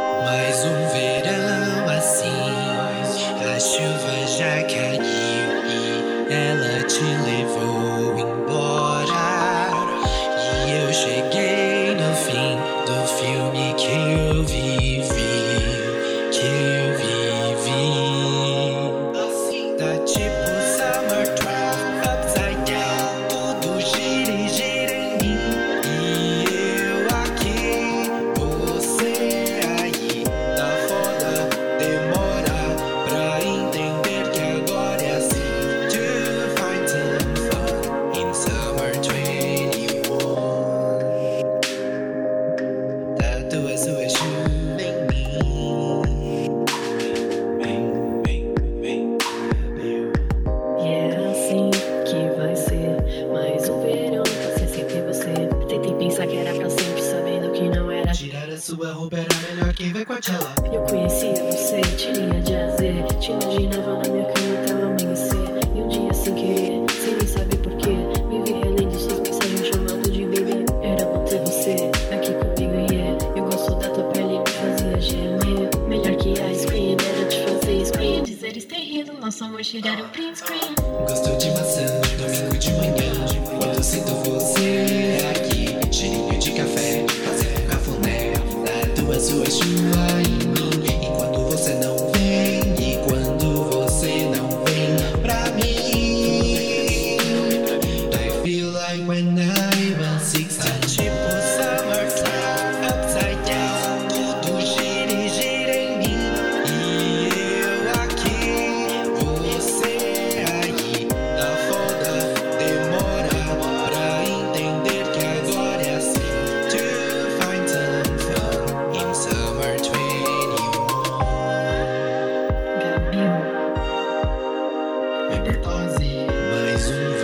Mais um verão assim, a chuva já caiu e ela te levou embora. E eu cheguei no fim do filme que eu vivi, que eu vivi. Tá tipo Summer 12, upside down, tudo gira e gira em mim. E eu aqui, você aí, tá foda, demora pra entender que agora é assim. To find some fun in Summer 21. Tatua sua chuva em mim. Vem, vem, vem, eu. E é assim que vai ser mais um verão pra ser sem ter você. Tentei pensar que era pra sempre, sabendo que não era. Tirar a sua roupa era melhor que ver Coachella. Eu conhecia você, tinha de A a Z. Te imaginava na minha cama até o amanhecer. E um dia sem querer, sem nem saber porquê, me vi relendo suas mensagens chamando de baby. Era bom ter você aqui comigo, yeah. Eu gosto da tua pele, me fazia gemer. Melhor que a screen, era te fazer screen. Dizeres ter rido, nosso amor chegar um print screen. Gosto de maçã, domingo de manhã, quando sinto você aqui. Cheirinho de café, fazendo cafuné, tatua sua chuva em mim. E quando você não vem, e quando você não vem pra mim, I feel like when I was 16. Tipo Summer 12, upside down, tudo gira e gira em mim. E eu aqui, você aí, tá foda, demora pra entender que agora é assim. To find some fun in Summer 21. Gabriel. Hyperdose, mais um